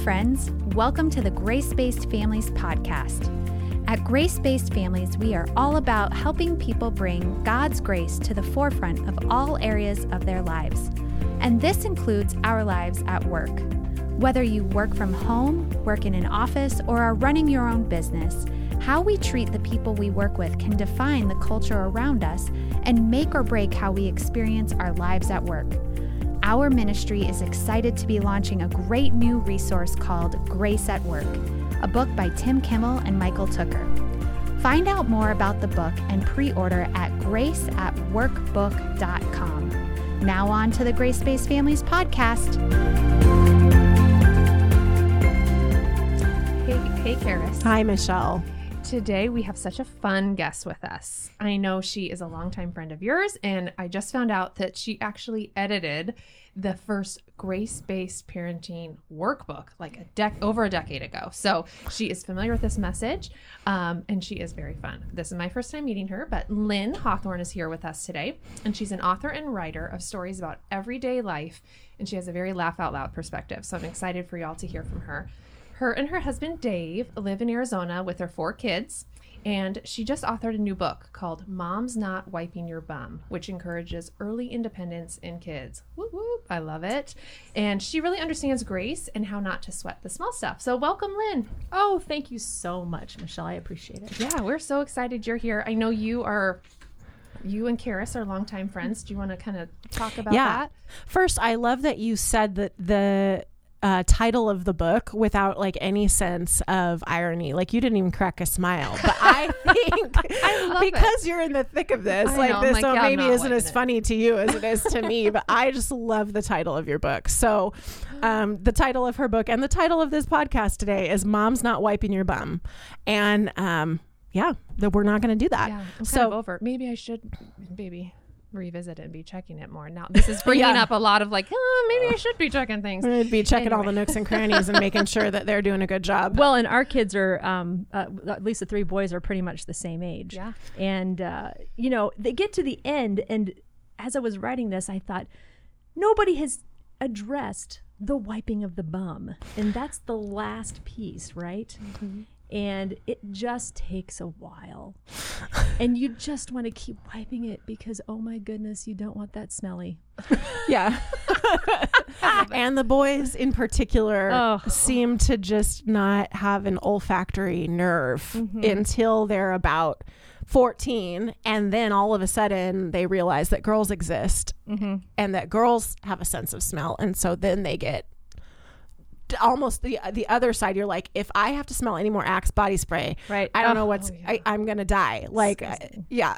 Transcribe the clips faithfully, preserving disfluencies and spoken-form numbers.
friends. Welcome to the Grace-Based Families podcast. At Grace-Based Families, we are all about helping people bring God's grace to the forefront of all areas of their lives. And this includes our lives at work. Whether you work from home, work in an office, or are running your own business, how we treat the people we work with can define the culture around us and make or break how we experience our lives at work. Our ministry is excited to be launching a great new resource called Grace at Work, a book by Tim Kimmel and Michael Tooker. Find out more about the book and pre-order at grace at workbook dot com. Now on to the Grace-Based Families podcast. Hey, hey, Karis. Hi, Michelle. Today we have such a fun guest with us. I know she is a longtime friend of yours, and I just found out that she actually edited the first grace-based parenting workbook like a dec- over a decade ago. So she is familiar with this message, um, and she is very fun. This is my first time meeting her, but Lynn Hawthorne is here with us today, and she's an author and writer of stories about everyday life, and she has a very laugh-out-loud perspective. So I'm excited for y'all to hear from her. Her and her husband, Dave, live in Arizona with their four kids, and she just authored a new book called Mom's Not Wiping Your Bum, which encourages early independence in kids. Whoop, whoop. I love it. And she really understands grace and how not to sweat the small stuff. So welcome, Lynn. Oh, thank you so much, Michelle. I appreciate it. Yeah, we're so excited you're here. I know you are... You and Karis are longtime friends. Do you want to kind of talk about yeah. that? First, I love that you said that the... Uh, title of the book without like any sense of irony. Like you didn't even crack a smile, but I think I because it. you're in the thick of this, I like know. this Like, so yeah, maybe isn't as it. funny to you as it is to me, but I just love the title of your book. So um, the title of her book and the title of this podcast today is Mom's Not Wiping Your Bum. And um, yeah, that we're not going to do that. Yeah, I'm so kind of over. Maybe I should, maybe revisit it and be checking it more. Now this is bringing Yeah. up a lot of like, oh, maybe I should be checking things. we'd be checking all Anyway. the nooks and crannies and making sure that they're doing a good job. Well, and our kids are, um, uh, at least the three boys are pretty much the same age. Yeah. And, uh, you know, they get to the end. And as I was writing this, I thought, nobody has addressed the wiping of the bum. And that's the last piece, right? Mm-hmm. And it just takes a while. And you just want to keep wiping it because, oh my goodness, you don't want that smelly. Yeah. And the boys in particular Oh. seem to just not have an olfactory nerve Mm-hmm. until they're about fourteen. And then all of a sudden they realize that girls exist Mm-hmm. and that girls have a sense of smell. And so then they get almost the the other side. You're like, if I have to smell any more Axe body spray, Right. I don't Oh, know what's oh, yeah. I, I'm gonna die. Like, I, Disgusting. yeah.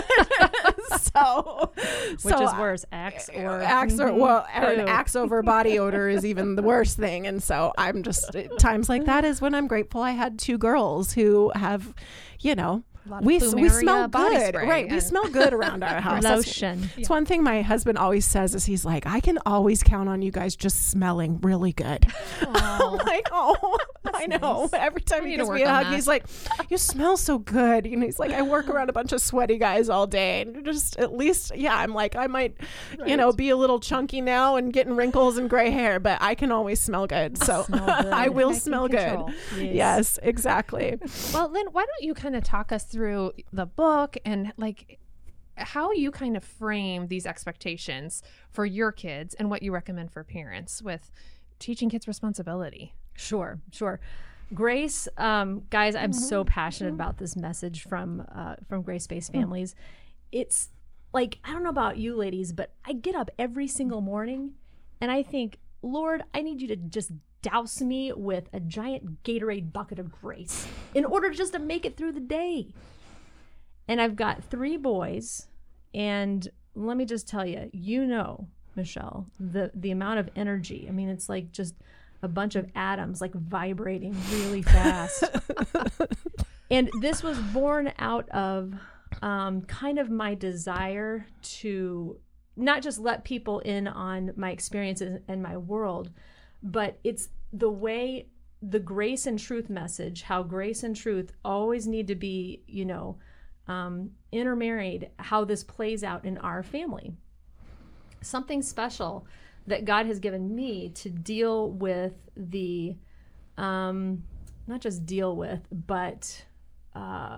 so, Which so is I- worse, Axe or Axe or well, or an Ew. Axe over body odor is even the worst thing. And so I'm just times like that is when I'm grateful I had two girls who have, you know, lot of we we Plumeria smell body good, spray right? We and- smell good around our house. That's- Lotion. It's one thing my husband always says is he's like, I can always count on you guys just smelling really good. I'm like, oh, I know. nice. Every time We he need to gives work me a on hug, that. he's like, you smell so good. You know, he's like, I work around a bunch of sweaty guys all day, and just at least, yeah, I'm like, I might, you know, be a little chunky now and getting wrinkles and gray hair, but I can always smell good. So Smell good. I will Taking smell control. good. Yes. Yes, exactly. Well, Lynn, why don't you kind of talk us through the book and like how you kind of frame these expectations for your kids and what you recommend for parents with teaching kids responsibility? Sure, sure. Grace, um, guys, I'm so passionate about this message from uh, from Grace-Based Families. It's like, I don't know about you ladies, but I get up every single morning and I think, Lord, I need you to just douse me with a giant Gatorade bucket of grace in order just to make it through the day. And I've got three boys, and let me just tell you, you know, Michelle, the the amount of energy. I mean, it's like just a bunch of atoms like vibrating really fast. And this was born out of um, kind of my desire to not just let people in on my experiences and my world, but it's the way the grace and truth message, how grace and truth always need to be, you know, um, intermarried, how this plays out in our family. Something special that God has given me to deal with the um, not just deal with, but uh,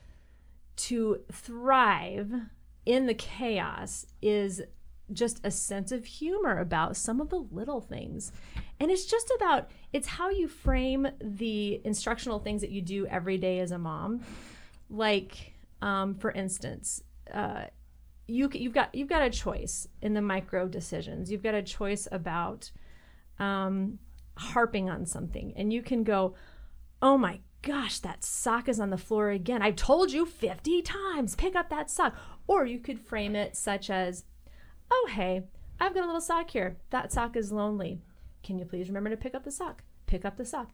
to thrive in the chaos is just a sense of humor about some of the little things. And it's just about, it's how you frame the instructional things that you do every day as a mom. Like, um, for instance, uh, you, you've got you've got a choice in the micro decisions. You've got a choice about um, harping on something. And you can go, oh my gosh, that sock is on the floor again. I've told you fifty times, pick up that sock. Or you could frame it such as, oh, hey, I've got a little sock here. That sock is lonely. Can you please remember to pick up the sock? Pick up the sock.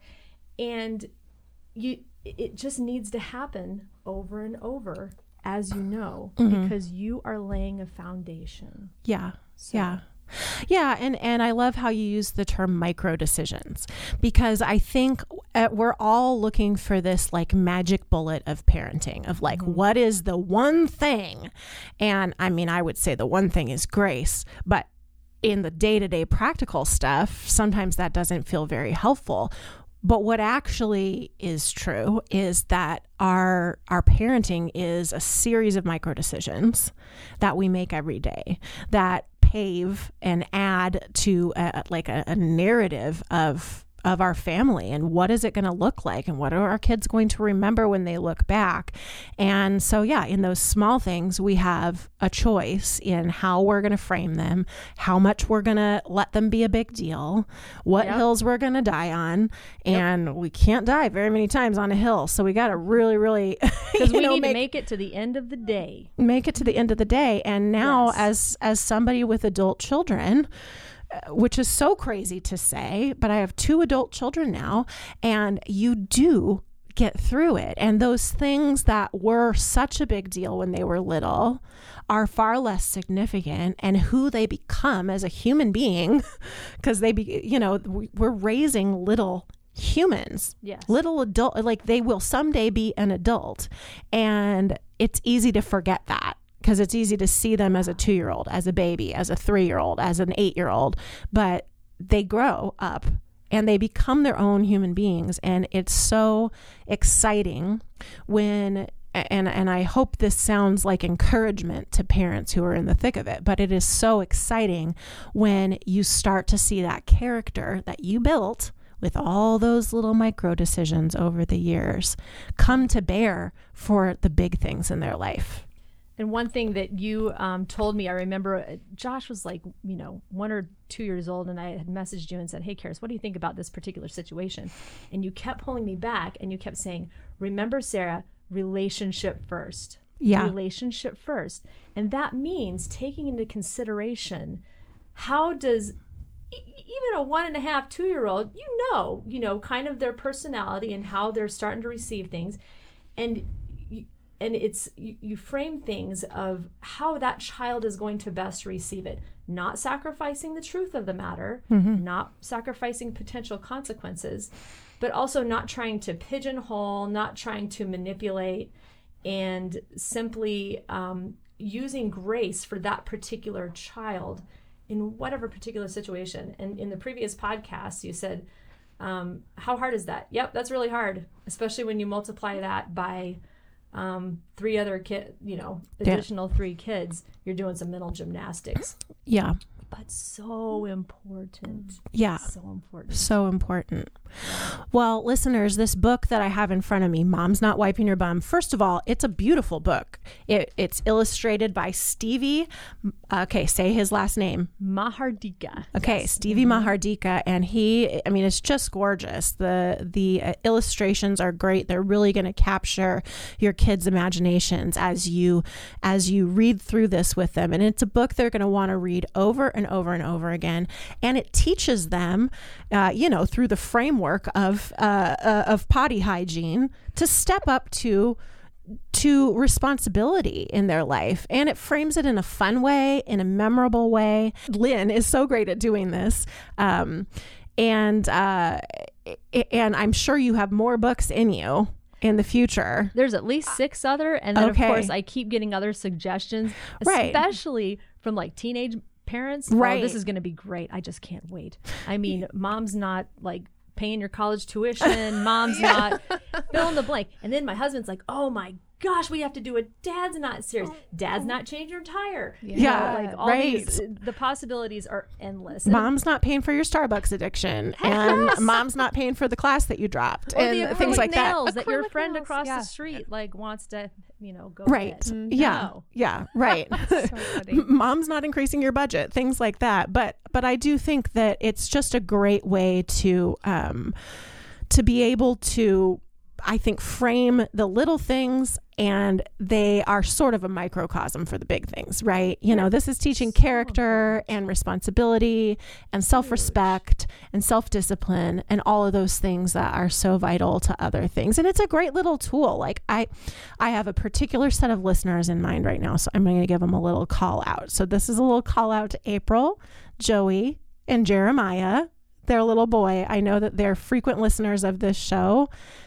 And you, it just needs to happen over and over, as you know, mm-hmm. because you are laying a foundation. Yeah. So. Yeah. Yeah, and, and I love how you use the term micro decisions, because I think uh, we're all looking for this like magic bullet of parenting of like, mm-hmm. what is the one thing? And I mean, I would say the one thing is grace, but in the day-to-day practical stuff, sometimes that doesn't feel very helpful. But what actually is true is that our our parenting is a series of micro decisions that we make every day that pave and add to a, like a, a narrative of of our family, and what is it going to look like, and what are our kids going to remember when they look back. And so, yeah, in those small things, we have a choice in how we're going to frame them, how much we're going to let them be a big deal, what yep. hills we're going to die on. And yep. we can't die very many times on a hill. So we got to really, really, because we know, need make, to make it to the end of the day, make it to the end of the day. And now yes. as, as somebody with adult children, which is so crazy to say, but I have two adult children now, and you do get through it. And those things that were such a big deal when they were little are far less significant, and who they become as a human being, because they be, you know, we're raising little humans, yes. little adult, like they will someday be an adult. And it's easy to forget that, because it's easy to see them as a two-year-old, as a baby, as a three-year-old, as an eight-year-old, but they grow up and they become their own human beings. And it's so exciting when, and, and I hope this sounds like encouragement to parents who are in the thick of it, but it is so exciting when you start to see that character that you built with all those little micro decisions over the years come to bear for the big things in their life. And one thing that you um, told me, I remember uh, Josh was like, you know, one or two years old, and I had messaged you and said, hey, Karis, what do you think about this particular situation? And you kept pulling me back, and you kept saying, remember, Sarah, relationship first. Yeah. Relationship first. And that means taking into consideration, how does e- even a one and a half, two-year-old, you know, you know, kind of their personality and how they're starting to receive things. And And it's you, you frame things of how that child is going to best receive it, not sacrificing the truth of the matter, mm-hmm. not sacrificing potential consequences, but also not trying to pigeonhole, not trying to manipulate, and simply um, using grace for that particular child in whatever particular situation. And in the previous podcast, you said, um, how hard is that? Yep, that's really hard, especially when you multiply that by um, three other kid, you know, additional yeah. three kids. You're doing some mental gymnastics. Yeah. But so important. Yeah. So important. So important. Well, listeners, this book that I have in front of me, Mom's Not Wiping Your Bum, first of all, it's a beautiful book. It, it's illustrated by Stevie. Okay, say his last name. Mahardika. Okay, yes. Stevie mm-hmm. Mahardika. And he, I mean, it's just gorgeous. The, the uh, illustrations are great. They're really going to capture your kids' imaginations as you, as you read through this with them. And it's a book they're going to want to read over and over and over again. And it teaches them, uh, you know, through the framework of uh, uh, of potty hygiene to step up to to responsibility in their life. And it frames it in a fun way, in a memorable way. Lynn is so great at doing this. Um, and uh, and I'm sure you have more books in you in the future. There's at least six other. And then, okay. of course, I keep getting other suggestions, especially right. from like teenage parents. Right. Oh, this is going to be great. I just can't wait. I mean, Mom's Not like paying your college tuition. Mom's not fill in the blank. And then my husband's like, oh my gosh, we have to do it. Dad's not serious. Dad's not changing your tire. Yeah, You know, like all right. these, the possibilities are endless. Mom's not paying for your Starbucks addiction, and yes. mom's not paying for the class that you dropped, Or and the things acrylic like that. nails that your Acrylic friend nails, across yeah. the street like wants to, you know, go Right. get. Yeah. No. Yeah. Right. So funny. Mom's not increasing your budget, things like that. But but I do think that it's just a great way to um to be able to, I think, frame the little things, and they are sort of a microcosm for the big things, right? You know, this is teaching character and responsibility and self-respect and self-discipline and all of those things that are so vital to other things. And it's a great little tool. Like I, I have a particular set of listeners in mind right now, so I'm going to give them a little call out. So this is a little call out to April, Joey, and Jeremiah, their little boy. I know that they're frequent listeners of this show.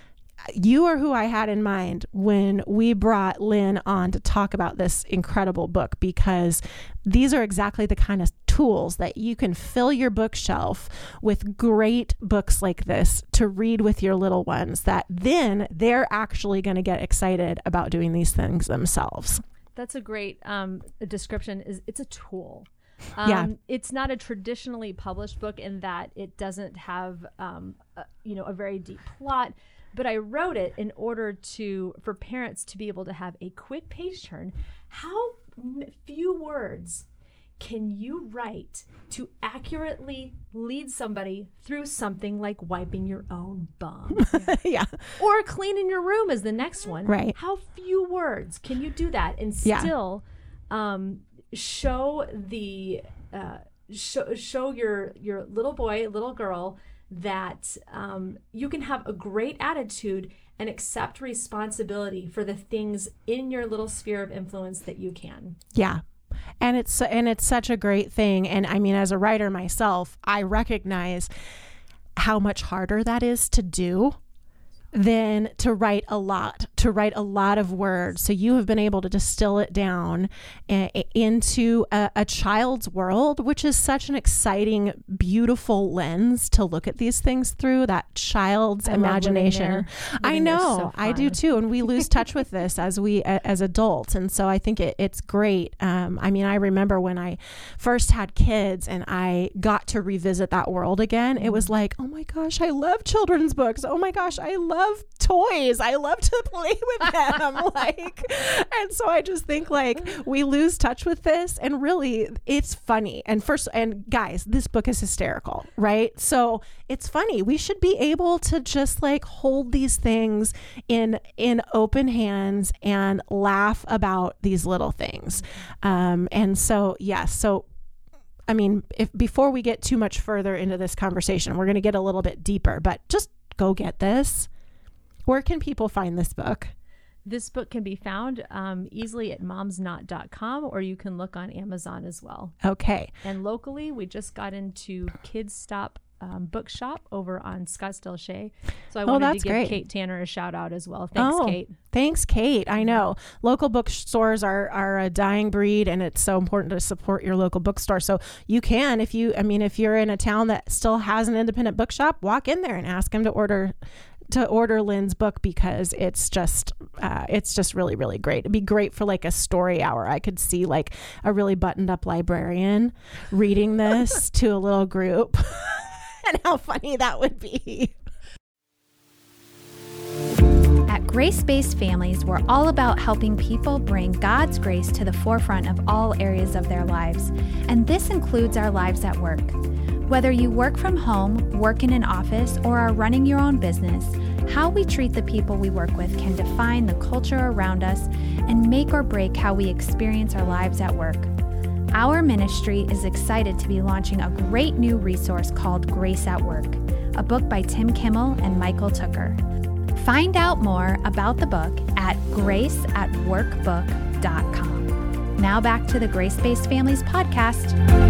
You are who I had in mind when we brought Lynn on to talk about this incredible book, because these are exactly the kind of tools that you can fill your bookshelf with great books like this to read with your little ones, that then they're actually going to get excited about doing these things themselves. That's a great um, description. Is it's a tool. Um, Yeah. It's not a traditionally published book in that it doesn't have, um, a, you know, a very deep plot. But I wrote it in order to for parents to be able to have a quick page turn. How m- few words can you write to accurately lead somebody through something like wiping your own bum? Yeah. Or cleaning your room is the next one. Right. How few words can you do that and Yeah. still um, show the uh, show, show your your little boy, little girl that um, you can have a great attitude and accept responsibility for the things in your little sphere of influence that you can. Yeah. And it's and it's such a great thing. And I mean, as a writer myself, I recognize how much harder that is to do than to write a lot, to write a lot of words. So you have been able to distill it down uh, into a, a child's world, which is such an exciting, beautiful lens to look at these things through, that child's I love living imagination. there. I Living there's know, so I do fun. too. And we lose touch with this as we, uh, as adults. And so I think it, it's great. Um, I mean, I remember when I first had kids and I got to revisit that world again, it was like, oh my gosh, I love children's books. Oh my gosh, I love toys. I love to play with them. like, and so I just think like we lose touch with this, and really it's funny. And first, and guys, this book is hysterical, right? So it's funny. We should be able to just like hold these things in, in open hands and laugh about these little things. Um, and so, yes. Yeah, so I mean, if before we get too much further into this conversation, we're going to get a little bit deeper, but just go get this. Where can people find this book? This book can be found um, easily at moms not dot com, or you can look on Amazon as well. Okay. And locally, we just got into Kids Stop um, Bookshop over on Scottsdale Shea. So I Oh, wanted that's to give great. Kate Tanner a shout out as well. Thanks, oh, Kate. Thanks, Kate. I know local bookstores are, are a dying breed, and it's so important to support your local bookstore. So you can, if you, I mean, if you're in a town that still has an independent bookshop, walk in there and ask them to order to order Lynn's book, because it's just uh, it's just really, really great. It'd be great for like a story hour. I could see like a really buttoned up librarian reading this to a little group and how funny that would be. At Grace-Based Families, we're all about helping people bring God's grace to the forefront of all areas of their lives, and this includes our lives at work. Whether you work from home, work in an office, or are running your own business, how we treat the people we work with can define the culture around us and make or break how we experience our lives at work. Our ministry is excited to be launching a great new resource called Grace at Work, a book by Tim Kimmel and Michael Tooker. Find out more about the book at grace at workbook dot com. Now back to the Grace-Based Families podcast.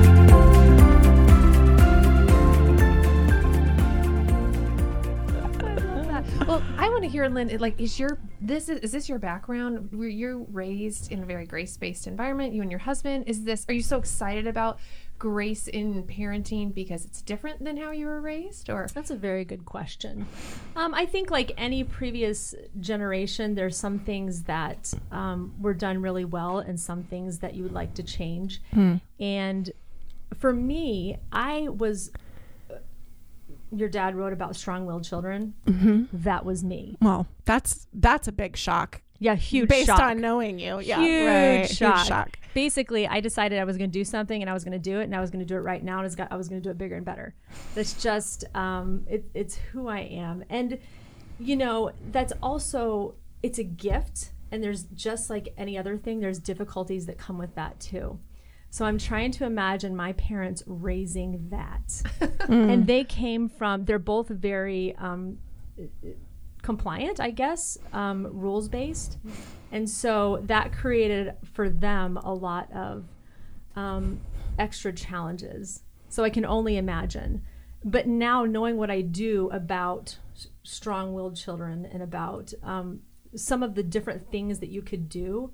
Well, I want to hear, Lynn, like, is your this is, is this your background? Were you raised in a very grace-based environment? You and your husband? Is this? Are you so excited about grace in parenting because it's different than how you were raised? Or That's a very good question. Um, I think like any previous generation, there's some things that um, were done really well and some things that you would like to change. Hmm. And for me, I was, your dad wrote about strong-willed children. Mm-hmm. That was me. Well, that's that's a big shock. Yeah, huge based shock. on knowing you. Yeah, Huge right. shock. Huge shock. Basically, I decided I was going to do something and I was going to do it and I was going to do it right now and I was got- I was going to do it bigger and better. That's just, um, it, it's who I am. And, you know, that's also, it's a gift. And there's just like any other thing, there's difficulties that come with that too. So I'm trying to imagine my parents raising that. Mm. And they came from, they're both very um, compliant, I guess, um, rules based. And so that created for them a lot of um, extra challenges. So I can only imagine. But now knowing what I do about s- strong-willed children and about um, some of the different things that you could do,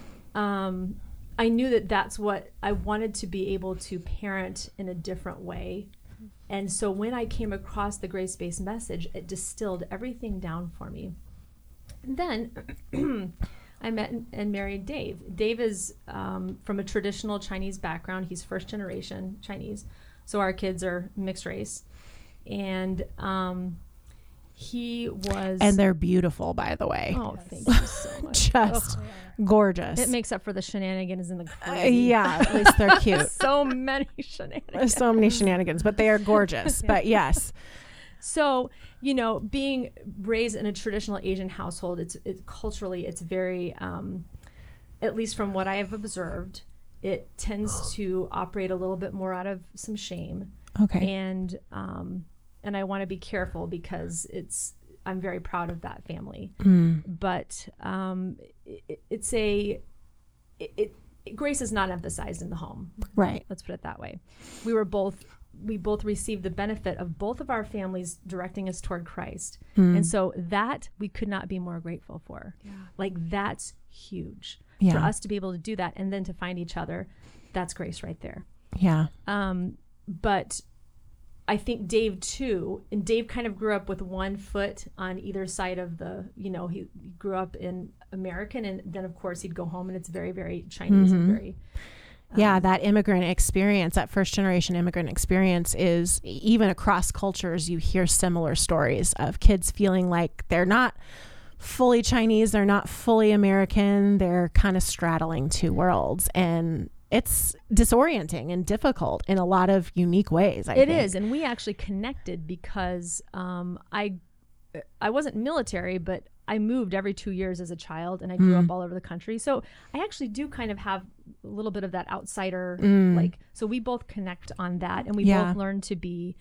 um, I knew that that's what I wanted to be able to parent in a different way. And so when I came across the grace-based message, it distilled everything down for me. And then I met and married Dave. Dave is um, from a traditional Chinese background. He's first generation Chinese. So our kids are mixed race. And um, he was... And they're beautiful, by the way. Oh, thank you so much. Just gorgeous. It makes up for the shenanigans in the Uh, crazy. yeah, at least they're cute. So many shenanigans. So many shenanigans, but they are gorgeous. But yes. So, you know, being raised in a traditional Asian household, it's, it's culturally, it's very, um, at least from what I have observed, it tends to operate a little bit more out of some shame. Okay. And, um, and I want to be careful because it's, I'm very proud of that family. Mm. But um, it, it's a, it, it, grace is not emphasized in the home. Right. Let's put it that way. We were both, we both received the benefit of both of our families directing us toward Christ. Mm. And so that we could not be more grateful for. Yeah. Like that's huge Yeah. for us to be able to do that. And then to find each other, that's grace right there. Yeah. Um, but I think Dave too, and Dave kind of grew up with one foot on either side of the, you know, he, he grew up in American and then of course he'd go home and it's very, very Chinese and very, Yeah, that immigrant experience, that first generation immigrant experience is even across cultures, you hear similar stories of kids feeling like they're not fully Chinese, they're not fully American, they're kind of straddling two worlds. And it's disorienting and difficult in a lot of unique ways. I It think. is, and we actually connected because um, I I wasn't military, but I moved every two years as a child, and I grew Mm. up all over the country. So I actually do kind of have a little bit of that outsider, Mm. like. So we both connect on that, and we Yeah. both learn to be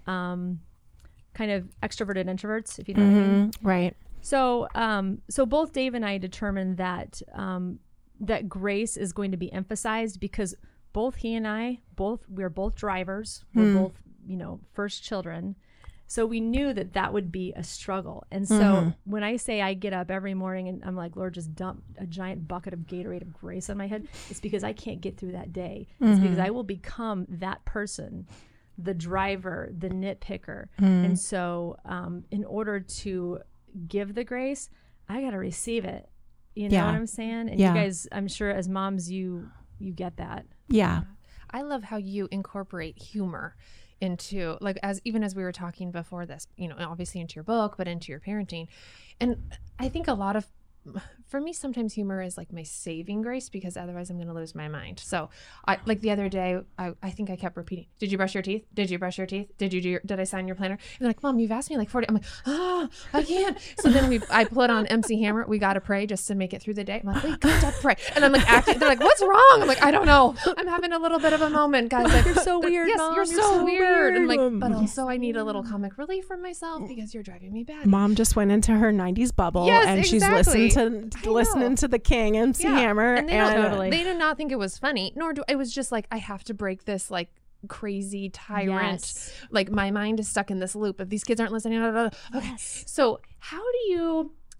um, kind of extroverted introverts, if you know what I mean. Mhm. Right. So, um, so both Dave and I determined that um, that grace is going to be emphasized because both he and I, both we're both drivers, we're Hmm. both you know first children, so we knew that that would be a struggle. And so Mhm. when I say I get up every morning and I'm like, Lord, just dump a giant bucket of Gatorade of grace on my head, it's because I can't get through that day. It's because I will become that person, the driver, the nitpicker, and so um, in order to give the grace, I got to receive it. You know Yeah. what I'm saying? And Yeah. you guys, I'm sure as moms, you you get that. Yeah. I love how you incorporate humor into, like, as even as we were talking before this, you know, obviously into your book, but into your parenting. And I think a lot of, for me, sometimes humor is like my saving grace because otherwise I'm going to lose my mind. So I, like the other day, I, I think I kept repeating, did you brush your teeth? Did you brush your teeth? Did you do your, did I sign your planner? And they're like, Mom, you've asked me like forty. I'm like, ah, I can't. So then we, I put on M C Hammer. We got to pray just to make it through the day. I'm like, we got to pray. And I'm like, acting, they're like, what's wrong? I'm like, I don't know. I'm having a little bit of a moment, guys. Like, You're so weird, Yes, Mom. you're, You're so, so weird. And weird. like, but also I need a little comic relief from myself because you're driving me bad. Mom just went into her nineties bubble Yes, and exactly. she's listened to I listening know. to the King M C Yeah. Hammer. And they and, don't, Totally. they did not think it was funny, nor do it was just like I have to break this like crazy tyrant. Yes. Like my mind is stuck in this loop. If these kids aren't listening, blah, blah, blah. Okay. Yes. So how do you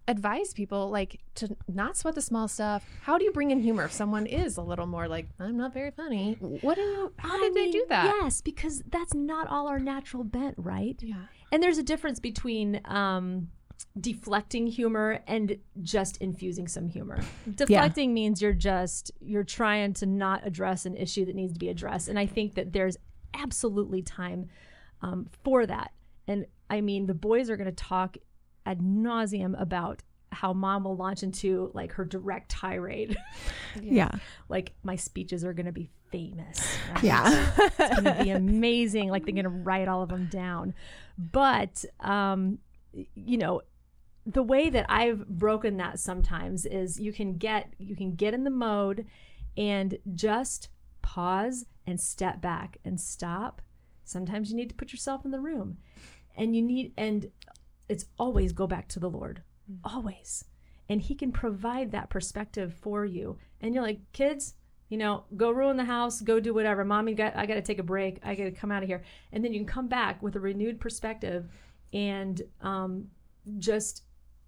advise people like to not sweat the small stuff. How do you bring in humor if someone is a little more like, I'm not very funny? What do you, how I did they mean, do that? Yes, because that's not all our natural bent, right? Yeah. And there's a difference between um, deflecting humor and just infusing some humor. Deflecting means you're just, you're trying to not address an issue that needs to be addressed. And I think that there's absolutely time um, for that. And I mean, the boys are going to talk ad nauseum about how mom will launch into like her direct tirade. Yeah. Like my speeches are going to be famous. Right? Yeah. It's going to be amazing. Like they're going to write all of them down. But, um, you know, the way that I've broken that sometimes is you can get, you can get in the mode and just pause and step back and stop. Sometimes you need to put yourself in the room and you need, and it's always go back to the Lord, always. And he can provide that perspective for you. And you're like, kids, you know, go ruin the house, go do whatever. Mommy, got, I got to take a break. I got to come out of here. And then you can come back with a renewed perspective and um, just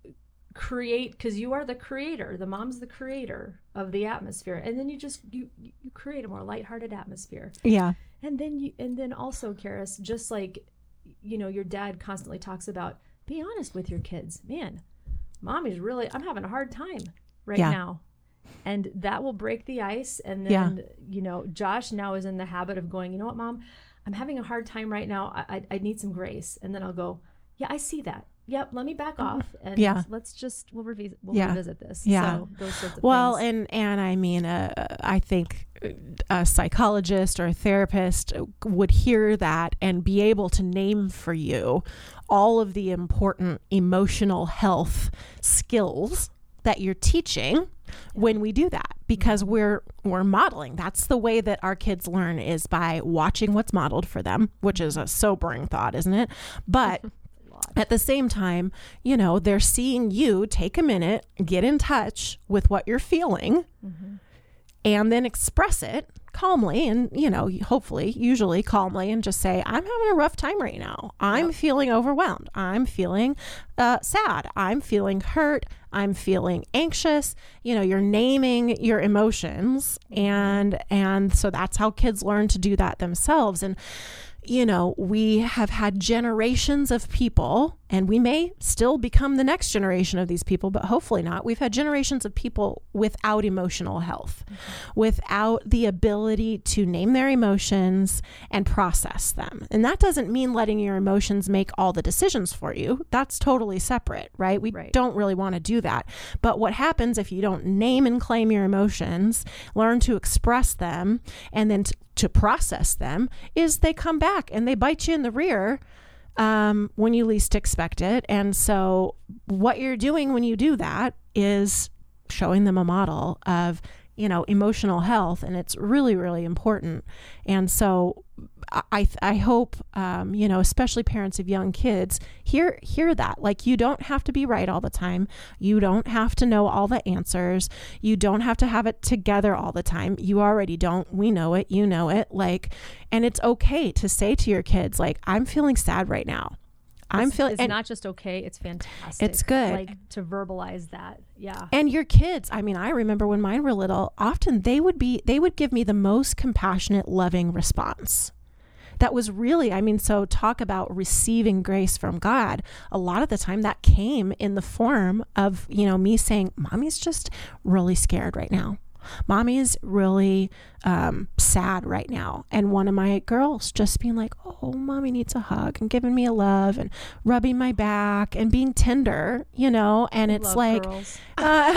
create, because you are the creator. The mom's the creator of the atmosphere. And then you just, you, you create a more lighthearted atmosphere. Yeah. And then you, and then also, Karis, just like, you know, your dad constantly talks about, be honest with your kids. Man, mommy's really, I'm having a hard time right Yeah. now. And that will break the ice. And then, Yeah. you know, Josh now is in the habit of going, you know what, Mom, I'm having a hard time right now. I, I, I need some grace. And then I'll go, yeah, I see that. Yep, let me back off and Yeah. let's just, we'll, revisit, we'll Yeah. revisit this. Yeah. So those sorts of Well, things. and and I mean, uh, I think a psychologist or a therapist would hear that and be able to name for you all of the important emotional health skills that you're teaching when we do that, because we're we're modeling. That's the way that our kids learn, is by watching what's modeled for them, which is a sobering thought, isn't it? But at the same time, you know, they're seeing you take a minute, get in touch with what you're feeling, mm-hmm. and then express it calmly and, you know, hopefully, usually calmly, and just say, I'm having a rough time right now. I'm yep. feeling overwhelmed. I'm feeling uh, sad. I'm feeling hurt. I'm feeling anxious. You know, you're naming your emotions. And, and so that's how kids learn to do that themselves. And, you know, we have had generations of people, and we may still become the next generation of these people, but hopefully not. We've had generations of people without emotional health, mm-hmm. without the ability to name their emotions and process them. And that doesn't mean letting your emotions make all the decisions for you. That's totally separate, right? We right. don't really want to do that. But what happens if you don't name and claim your emotions, learn to express them, and then t- to process them, is they come back and they bite you in the rear um, when you least expect it. And so what you're doing when you do that is showing them a model of, you know, emotional health. And it's really, really important. And so I, I hope, um, you know, especially parents of young kids hear, hear that. Like, you don't have to be right all the time. You don't have to know all the answers. You don't have to have it together all the time. You already don't. We know it. You know it. Like, and it's okay to say to your kids, like, I'm feeling sad right now. I'm it's, feeling, it's and not just okay, it's fantastic. It's good. Like, to verbalize that. Yeah. And your kids, I mean, I remember when mine were little, often they would be, they would give me the most compassionate, loving response. That was really, I mean, so talk about receiving grace from God. A lot of the time that came in the form of, you know, me saying, Mommy's just really scared right now. Mommy is really um, sad right now. And one of my girls just being like, oh, Mommy needs a hug, and giving me a love and rubbing my back and being tender, you know, and it's Love like, girls. uh,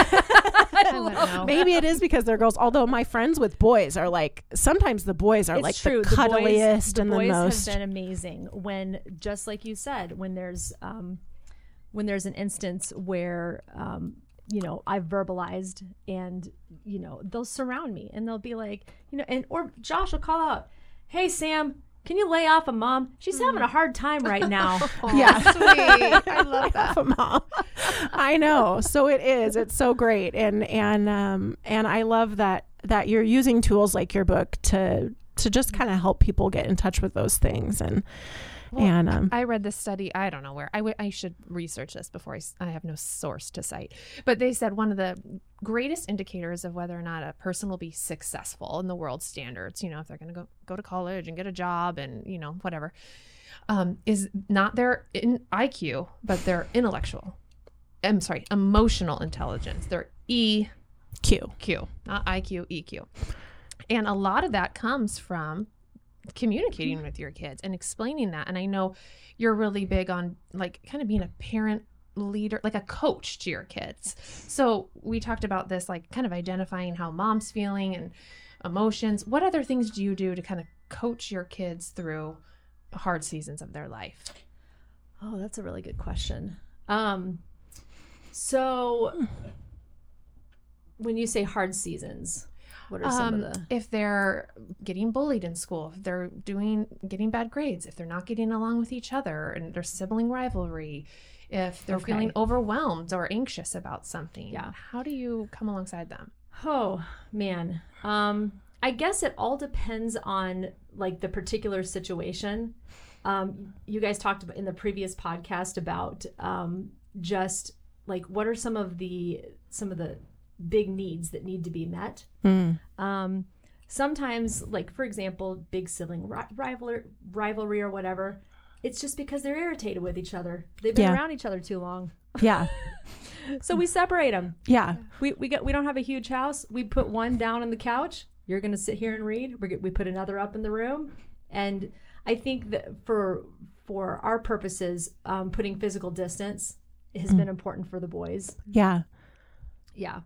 love maybe it is because they're girls. Although my friends with boys are like, sometimes the boys are It's like true. the cuddliest the and boys, the the boys most. have been amazing when, just like you said, when there's, um, when there's an instance where, um, you know, I've verbalized, and, you know, they'll surround me and they'll be like, you know, and, or Josh will call out, hey, Sam, can you lay off of Mom? She's having a hard time right now. Yeah. Sweet. I love that. Mom. I know. So it is. It's so great. And, and, um, and I love that, that you're using tools like your book to, to just kind of help people get in touch with those things. And, Well, and um, I read this study. I don't know where. I, w- I should research this before I, s- I have no source to cite. But they said one of the greatest indicators of whether or not a person will be successful in the world standards, you know, if they're going to go go to college and get a job and, you know, whatever, um, is not their in I Q, but their intellectual. I'm sorry, emotional intelligence. Their E Q. Q, not I Q, E Q. And a lot of that comes from communicating with your kids and explaining that. And I know you're really big on like kind of being a parent leader, like a coach to your kids. So we talked about this, like kind of identifying how mom's feeling and emotions. What other things do you do to kind of coach your kids through hard seasons of their life? Oh, that's a really good question. Um, so when you say hard seasons, what are some Um, of the... if they're getting bullied in school, if they're doing getting bad grades, if they're not getting along with each other and there's sibling rivalry, if they're Okay. feeling overwhelmed or anxious about something, Yeah. how do you come alongside them? Oh, man. Um, I guess it all depends on like the particular situation. Um, you guys talked about in the previous podcast about um, just like what are some of the some of the big needs that need to be met. Mm. Um, sometimes, like for example, big sibling ri- rivalry, rivalry or whatever. It's just because they're irritated with each other. They've been Yeah. around each other too long, Yeah. so we separate them. Yeah. We we got we don't have a huge house. We put one down on the couch. You're gonna sit here and read. We we put another up in the room, and I think that for for our purposes, um, putting physical distance has been important for the boys. Yeah. Yeah.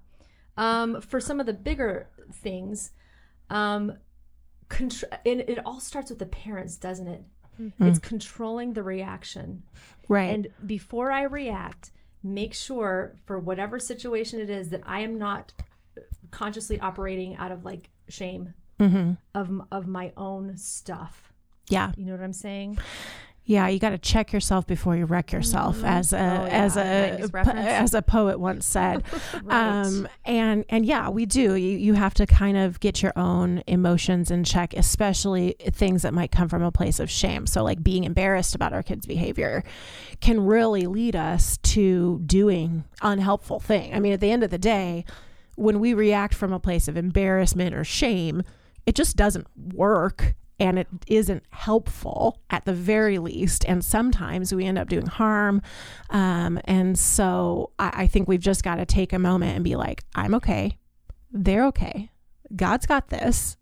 Um, for some of the bigger things, um, contr- and it all starts with the parents, doesn't it? Mm-hmm. It's controlling the reaction. Right. And before I react, make sure for whatever situation it is that I am not consciously operating out of like shame mm-hmm. of of my own stuff. Yeah. You know what I'm saying? Yeah, you got to check yourself before you wreck yourself, Mm-hmm. as a Oh, yeah, as a nineties po- reference. as a poet once said. Right. Um, and and yeah, we do. You you have to kind of get your own emotions in check, especially things that might come from a place of shame. So like being embarrassed about our kids' behavior can really lead us to doing unhelpful thing. I mean, at the end of the day, when we react from a place of embarrassment or shame, it just doesn't work. And it isn't helpful at the very least. And sometimes we end up doing harm. Um, and so I, I think we've just got to take a moment and be like, I'm okay. They're okay. God's got this.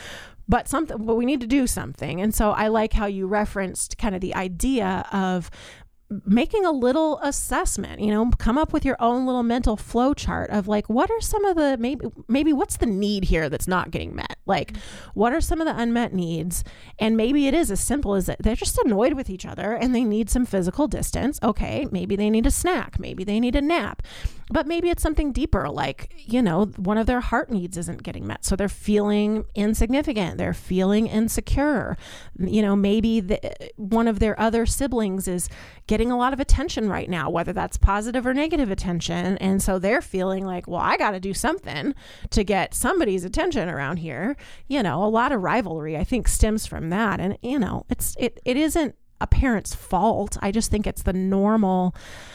but something, but we need to do something. And so I like how you referenced kind of the idea of making a little assessment, you know, come up with your own little mental flow chart of like, what are some of the, maybe, maybe what's the need here that's not getting met? Like, what are some of the unmet needs? And maybe it is as simple as that they're just annoyed with each other and they need some physical distance. Okay. Maybe they need a snack. Maybe they need a nap, but maybe it's something deeper. Like, you know, one of their heart needs isn't getting met. So they're feeling insignificant. They're feeling insecure. You know, maybe the, one of their other siblings is getting a lot of attention right now, whether that's positive or negative attention. And so they're feeling like, well, I got to do something to get somebody's attention around here. You know, a lot of rivalry, I think, stems from that. And, you know, it's, it, it isn't a parent's fault. I just think it's the normal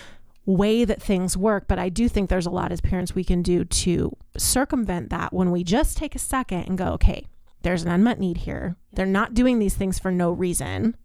way that things work. But I do think there's a lot as parents we can do to circumvent that when we just take a second and go, okay, there's an unmet need here. They're not doing these things for no reason.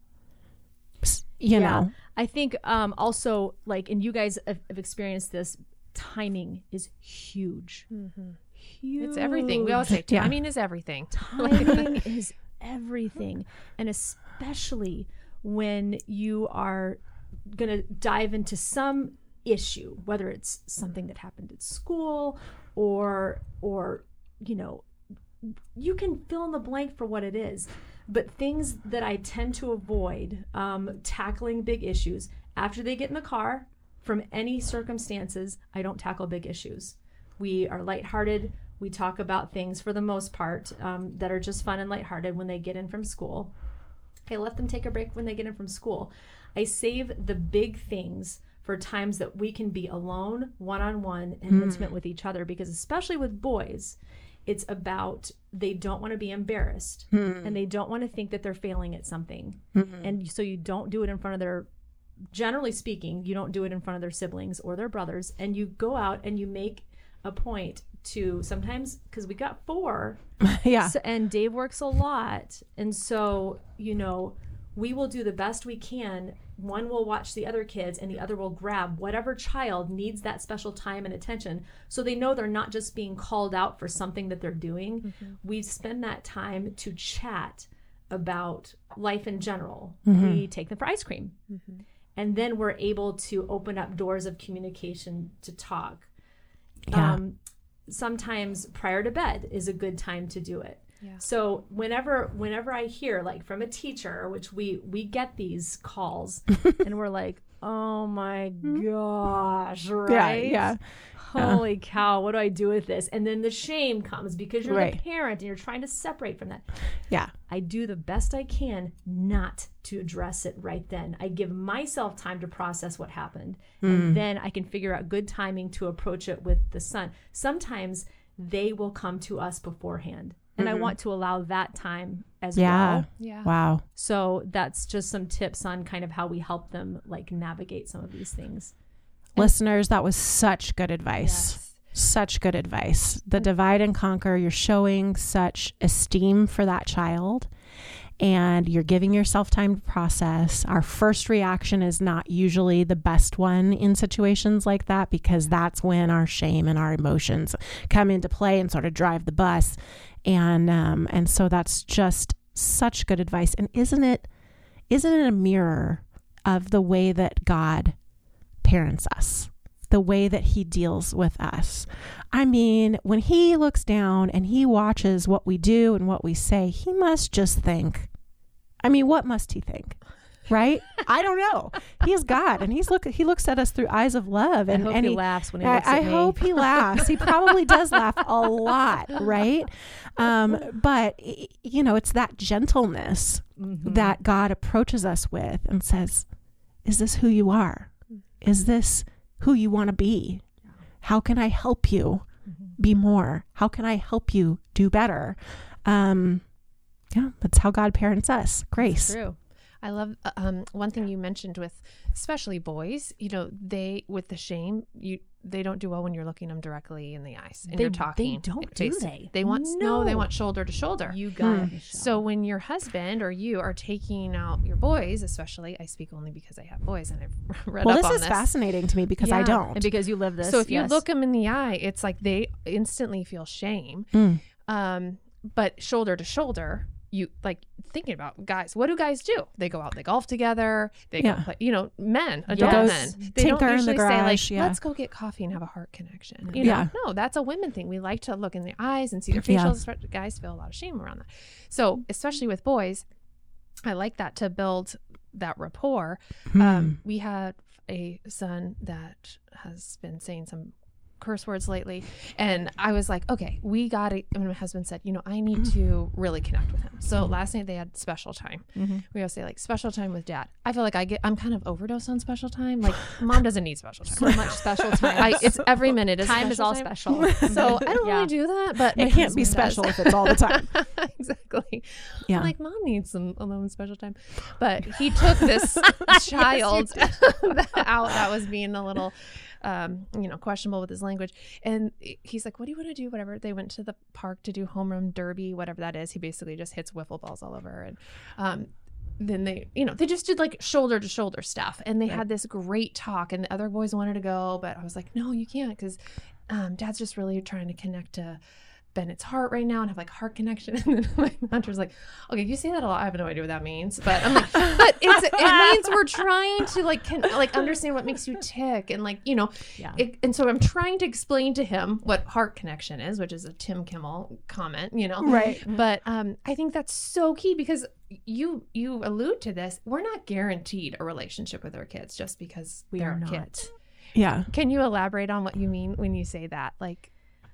You Yeah. know, I think um, also like, and you guys have, have experienced this, timing is huge. Huge. It's everything. We always say Yeah. timing is everything. Timing is everything. And especially when you are going to dive into some issue, whether it's something that happened at school or, or, you know, you can fill in the blank for what it is. But things that I tend to avoid um, tackling big issues after they get in the car from any circumstances, I don't tackle big issues. We are lighthearted. We talk about things for the most part um, that are just fun and lighthearted when they get in from school. I let them take a break when they get in from school. I save the big things for times that we can be alone, one-on-one, and Mm. intimate with each other, because especially with boys, It's about they don't want to be embarrassed mm-hmm. and they don't want to think that they're failing at something. Mm-hmm. And so you don't do it in front of their, generally speaking, you don't do it in front of their siblings or their brothers. And you go out and you make a point to sometimes, because we got four. yeah. So, and Dave works a lot. And so, you know, we will do the best we can. One will watch the other kids and the other will grab whatever child needs that special time and attention. So they know they're not just being called out for something that they're doing. Mm-hmm. We spend that time to chat about life in general. Mm-hmm. We take them for ice cream. Mm-hmm. And then we're able to open up doors of communication to talk. Yeah. Um, sometimes prior to bed is a good time to do it. Yeah. So whenever whenever I hear like from a teacher, which we we get these calls and we're like, oh my gosh, right? Yeah, yeah. Holy uh, cow, what do I do with this? And then the shame comes because you're right. the parent and you're trying to separate from that. Yeah. I do the best I can not to address it right then. I give myself time to process what happened. Mm. And then I can figure out good timing to approach it with the son. Sometimes they will come to us beforehand. And mm-hmm. I want to allow that time as yeah. well. Yeah. Wow. So that's just some tips on kind of how we help them like navigate some of these things. Listeners, that was such good advice. Yes. Such good advice. The divide and conquer, you're showing such esteem for that child and you're giving yourself time to process. Our first reaction is not usually the best one in situations like that because that's when our shame and our emotions come into play and sort of drive the bus. And um, and so that's just such good advice. And isn't it isn't it a mirror of the way that God parents us, the way that he deals with us? I mean, when he looks down and he watches what we do and what we say, he must just think, I mean, what must he think? Right? I don't know. He is God, and he's look. He looks at us through eyes of love, and, I hope and he, he laughs when he I, looks at I me. hope he laughs. He probably does laugh a lot, right? Um, but you know, it's that gentleness mm-hmm. that God approaches us with and says, "Is this who you are? Is this who you want to be? How can I help you mm-hmm. be more? How can I help you do better?" Um, yeah, that's how God parents us. Grace. That's true. I love um, one thing you mentioned with especially boys, you know, they with the shame, you they don't do well when you're looking them directly in the eyes and they, you're talking. They don't, do they? They want no. no, they want shoulder to shoulder. You got hmm. it. So when your husband or you are taking out your boys, especially, I speak only because I have boys and I've read well, up this on is this. fascinating to me because yeah. I don't. And because you live this. So if yes. you look them in the eye, it's like they instantly feel shame. Mm. Um, but shoulder to shoulder, you like thinking about guys. What do guys do? They go out, they golf together. They yeah. go play, you know, men, adult Yes. men. They Tinker don't in usually the garage, say like, yeah. let's go get coffee and have a heart connection. You know, Yeah. no, that's a women thing. We like to look in the eyes and see their facial Yeah. expressions. Guys feel a lot of shame around that. So especially with boys, I like that to build that rapport. Hmm. Um, we had a son that has been saying some curse words lately, and I was like, okay, we got it. And my husband said, you know, I need to really connect with him. So last night they had special time. Mm-hmm. We always say like special time with dad. I feel like I get, I'm kind of overdose on special time. Like mom doesn't need special time. So much special time. I, it's every minute is time is all time. special. So I don't Yeah. really do that, but my It can't be husband special does. if it's all the time. Exactly. Yeah. I'm like, mom needs some alone special time. But he took this child out that was being a little um, you know, questionable with his language. And he's like, what do you want to do? Whatever. They went to the park to do home run derby, whatever that is. He basically just hits wiffle balls all over. And um, then they, you know, they just did like shoulder to shoulder stuff. And they right. had this great talk and the other boys wanted to go. But I was like, no, you can't, because um, dad's just really trying to connect to Bennett's heart right now and have like heart connection. And then my mentor's like, okay, you say that a lot. I have no idea what that means, but I'm like, but it's, it means we're trying to like, can, like understand what makes you tick. And like, you know, yeah. it, and so I'm trying to explain to him what heart connection is, which is a Tim Kimmel comment, you know? Right. But um, I think that's so key because you, you allude to this. We're not guaranteed a relationship with our kids just because we they're are not. kids. Yeah. Can you elaborate on what you mean when you say that? Like,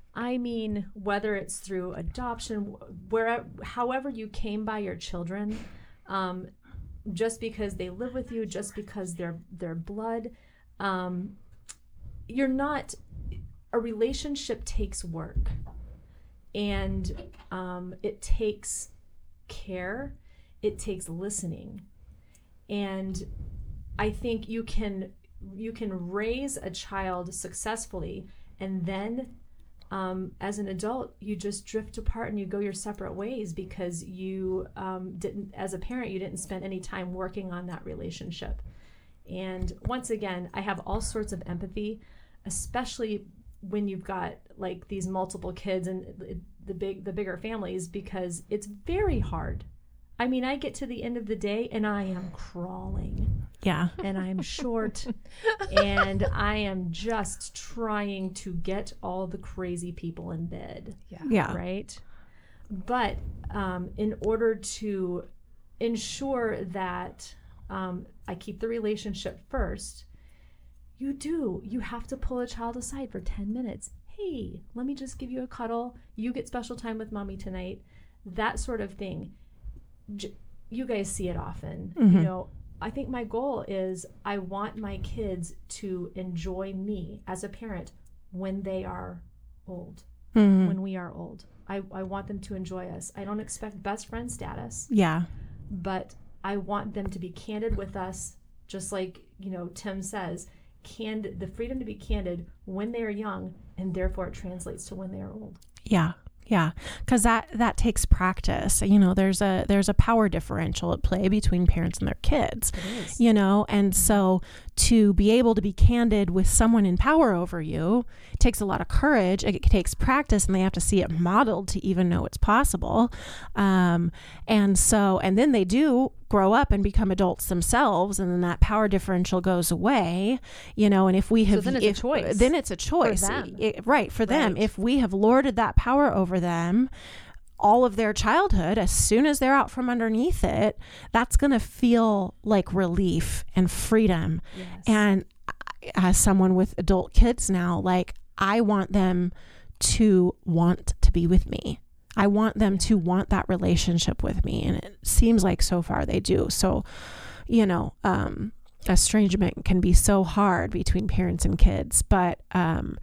I mean, whether it's through adoption, where, however you came by your children, um, just because they live with you, just because they're they're blood, um, you're not. A relationship takes work, And um, it takes care, it takes listening. And I think you can you can raise a child successfully, and then um, as an adult, you just drift apart and you go your separate ways because you um, didn't, as a parent, you didn't spend any time working on that relationship. And once again, I have all sorts of empathy, especially when you've got like these multiple kids and the big, the bigger families, because it's very hard. I mean, I get to the end of the day and I am crawling. Yeah. And I'm short and I am just trying to get all the crazy people in bed. Yeah. Yeah. Right? But um, in order to ensure that um, I keep the relationship first, you do. You have to pull a child aside for ten minutes. Hey, let me just give you a cuddle. You get special time with mommy tonight. That sort of thing. You guys see it often. Mm-hmm. You know, I think my goal is I want my kids to enjoy me as a parent when they are old, mm-hmm. when we are old. I, I want them to enjoy us. I don't expect best friend status. Yeah. But I want them to be candid with us, just like, you know, Tim says, candid, the freedom to be candid when they are young, and therefore it translates to when they are old. Yeah. Yeah, because that, that takes practice. You know, there's a there's a power differential at play between parents and their kids. It is. You know, and so to be able to be candid with someone in power over you, it takes a lot of courage. It takes practice, and they have to see it modeled to even know it's possible. Um, and so, and then they do grow up and become adults themselves, and then that power differential goes away, you know, and if we have, so then it's if, a choice. then it's a choice, for them. It, right, for them. Right. If we have lorded that power over them, all of their childhood, as soon as they're out from underneath it, that's going to feel like relief and freedom. Yes. And as someone with adult kids now, like I want them to want to be with me. I want them to want that relationship with me. And it seems like so far they do. So, you know, um, estrangement can be so hard between parents and kids, but, um,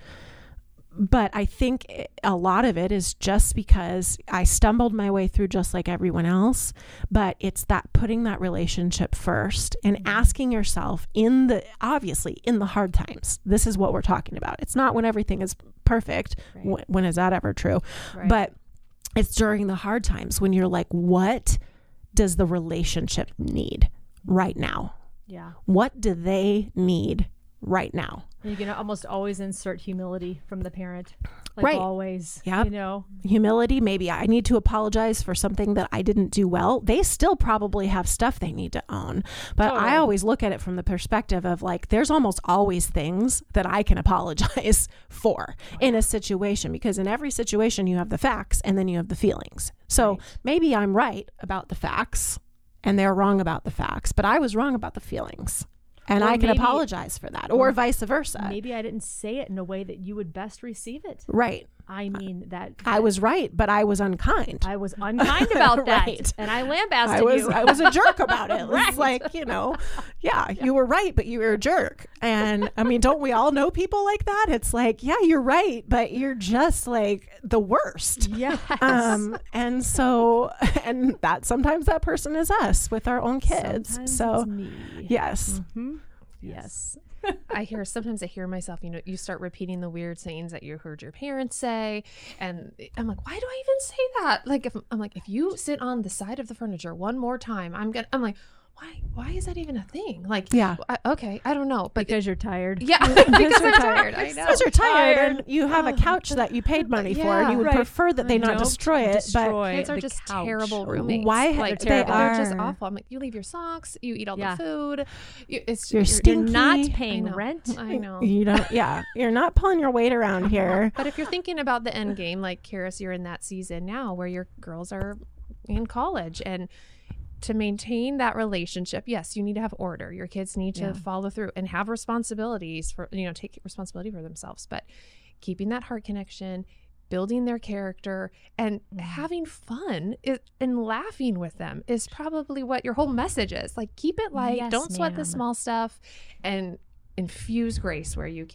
but I think a lot of it is just because I stumbled my way through just like everyone else, but it's that putting that relationship first and asking yourself in the, obviously in the hard times, this is what we're talking about. It's not when everything is perfect. Right. When, when is that ever true? Right. But it's during the hard times when you're like, what does the relationship need right now? Yeah. What do they need right now? And you can almost always insert humility from the parent. Like Right. always. Yep. You know? Humility, maybe I need to apologize for something that I didn't do well. They still probably have stuff they need to own. But Totally. I always look at it from the perspective of like, there's almost always things that I can apologize for in a situation, because in every situation you have the facts and then you have the feelings. So Right. maybe I'm right about the facts and they're wrong about the facts, but I was wrong about the feelings. And Or I can maybe- apologize for that, or or vice versa. Maybe I didn't say it in a way that you would best receive it. Right. I mean, that, I was right, but I was unkind. I was unkind about that. Right. And I lambasted I was you. I was a jerk about it. It was Right. like, you know, yeah, you were right, but you were a jerk. And I mean, don't we all know people like that? It's like, yeah, you're right, but you're just like the worst. Yes. Um, and so, and that sometimes that person is us with our own kids. Sometimes so, it's me. yes. Hmm? Yes. I hear sometimes I hear myself, you know, you start repeating the weird sayings that you heard your parents say, and I'm like, why do I even say that? Like, if I'm like, if you sit on the side of the furniture one more time, I'm gonna. I'm like, why? Why is that even a thing? Like, Yeah. I, okay, I don't know, but Because you're tired. yeah, because you're I'm tired. tired. I know. Because you're tired, Tired. and you have a couch that you paid money for, and Yeah. you would Right. prefer that they not Don't destroy it. destroy Kids are the just couch. terrible roommates. Why- like, they they're just are. awful. I'm like, you leave your socks, you eat all Yeah. the food. You, it's You're you're, stinky. You're not I paying know. rent. I know. But you don't. Yeah, you're not pulling your weight around here. But if you're thinking about the end game, like Karis, you're in that season now where your girls are in college, and to maintain that relationship, yes, you need to have order. Your kids need to Yeah. follow through and have responsibilities for, you know, take responsibility for themselves. But keeping that heart connection, building their character, and having fun is, and laughing with them is probably what your whole message is. Like, keep it light. Yes, Don't sweat ma'am. the small stuff, and infuse grace where you can.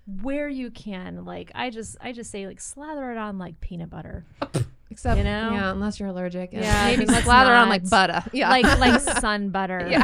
where you can. Like I just I just say like slather it on like peanut butter. Except, you know? yeah, unless you're allergic. Yeah, Maybe let's slather on not. like butter. Yeah. Like like sun butter. Yeah.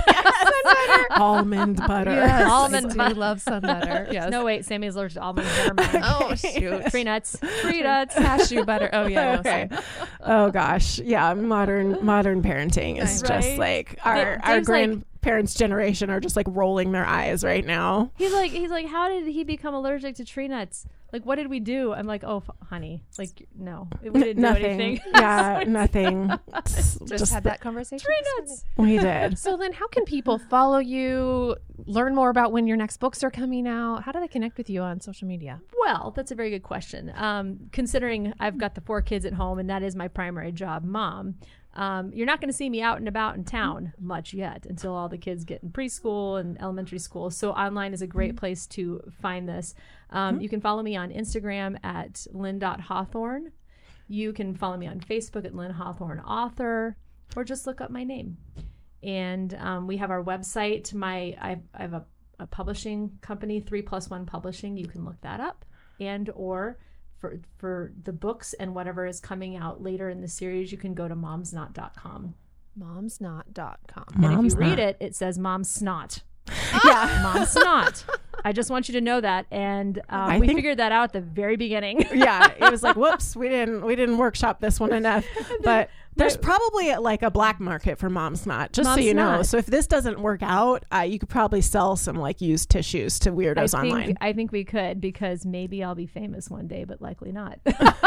Almond butter. Yes, Almond I do butter. love sun butter. Yes. No, wait, Sammy's allergic to almonds. Never mind. Oh, shoot. Tree nuts. Tree nuts. Cashew butter. Oh, yeah. No, Okay. sorry. Oh gosh, yeah. Modern modern parenting is Right. just like our Dave- our Dave's like- grandparents' generation are just like rolling their eyes right now. He's like, he's like, how did he become allergic to tree nuts? Like, what did we do? I'm like, oh, f- honey, like, no, we didn't do nothing. anything. Yeah, nothing. It's Just, just had the- that conversation. Tree nuts. we did. So then how can people follow you, learn more about when your next books are coming out? How do they connect with you on social media? Well, that's a very good question. Um, considering I've got the four kids at home and that is my primary job, mom. Um, you're not going to see me out and about in town much yet until all the kids get in preschool and elementary school. So online is a great place to find this. Um, you can follow me on Instagram at lynn dot hawthorne. You can follow me on Facebook at Lynn Hawthorne Author, or just look up my name. And um, we have our website. My I, I have a, a publishing company, Three Plus One Publishing. You can look that up. And or for for the books and whatever is coming out later in the series, you can go to moms not dot com. moms not dot com. And Mom's if you read Not. it, it says Mom Snot. Yeah. Mom Snot. I just want you to know that. And um, I we think- figured that out at the very beginning. Yeah, it was like, whoops, we didn't we didn't workshop this one enough. But there's probably like a black market for Mom's Not, just so Mom's you know. Not. So if this doesn't work out, uh, you could probably sell some like used tissues to I weirdos think, online. I think we could, because maybe I'll be famous one day, but likely not.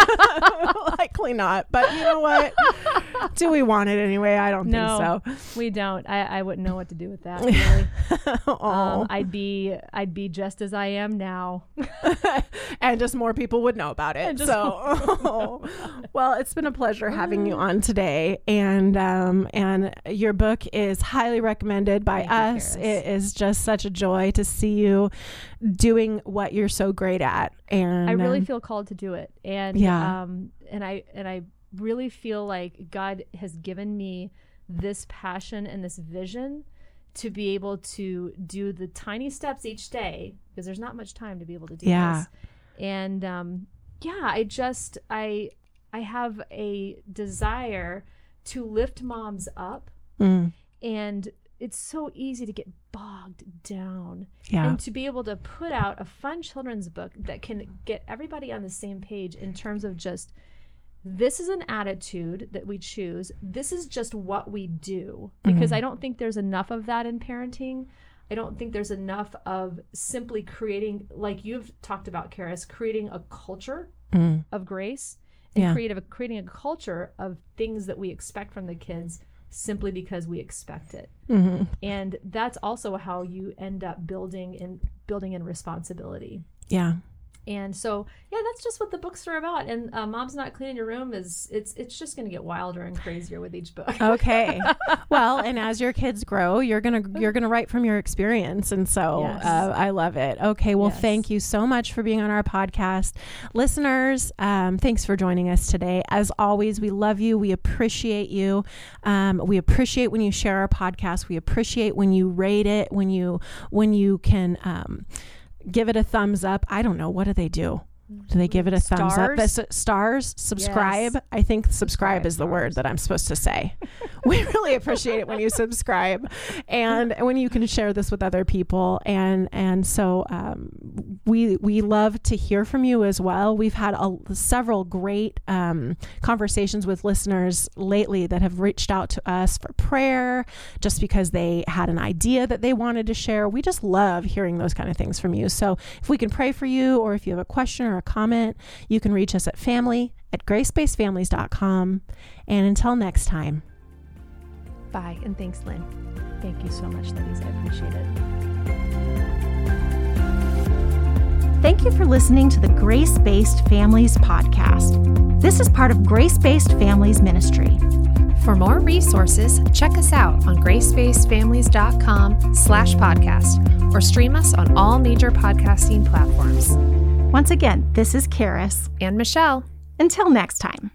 Likely not, but you know what? Do we want it anyway? I don't No, think so. we don't. I, I wouldn't know what to do with that. Really. Oh. Um, I'd be I'd be just as I am now. And just more people would know about it. just So, well, it's been a pleasure having you on today, and um, and your book is highly recommended by Thank you, us. Karis. It is just such a joy to see you doing what you're so great at, and I really um, feel called to do it, and Yeah. um, and I and I really feel like God has given me this passion and this vision to be able to do the tiny steps each day, because there's not much time to be able to do Yeah. this. And um, yeah, I just I I have a desire to lift moms up, mm, and it's so easy to get bogged down. yeah, And to be able to put out a fun children's book that can get everybody on the same page in terms of just, this is an attitude that we choose. This is just what we do. Because I don't think there's enough of that in parenting. I don't think there's enough of simply creating, like you've talked about, Karis, creating a culture mm, of grace and Yeah. creative, creating a culture of things that we expect from the kids simply because we expect it. mhm. And that's also how you end up building in building in responsibility. yeah. And so, yeah, that's just what the books are about. And uh, Mom's Not Cleaning Your Room is it's it's just going to get wilder and crazier with each book. Okay. Well, and as your kids grow, you're gonna you're gonna write from your experience, and so Yes. uh, I love it. Okay. Well, Yes. thank you so much for being on our podcast, listeners. Um, thanks for joining us today. As always, we love you. We appreciate you. Um, we appreciate when you share our podcast. We appreciate when you rate it. When you when you can. Um, give it a thumbs up. I don't know. What do they do? Do they give it a thumbs up? Stars? That's stars? Subscribe? Yes. I think subscribe, Subscribe is the word stars. that I'm supposed to say. We really appreciate it when you subscribe, and when you can share this with other people. And and so um, we we love to hear from you as well. We've had a, several great um, conversations with listeners lately that have reached out to us for prayer, just because they had an idea that they wanted to share. We just love hearing those kind of things from you. So if we can pray for you, or if you have a question or a comment, you can reach us at family at grace based families dot com. And until next time. Bye, and thanks, Lynn. Thank you so much, ladies. I appreciate it. Thank you for listening to the Grace Based Families podcast. This is part of Grace Based Families Ministry. For more resources, check us out on grace based families dot com slash podcast or stream us on all major podcasting platforms. Once again, this is Karis. And Michelle. Until next time.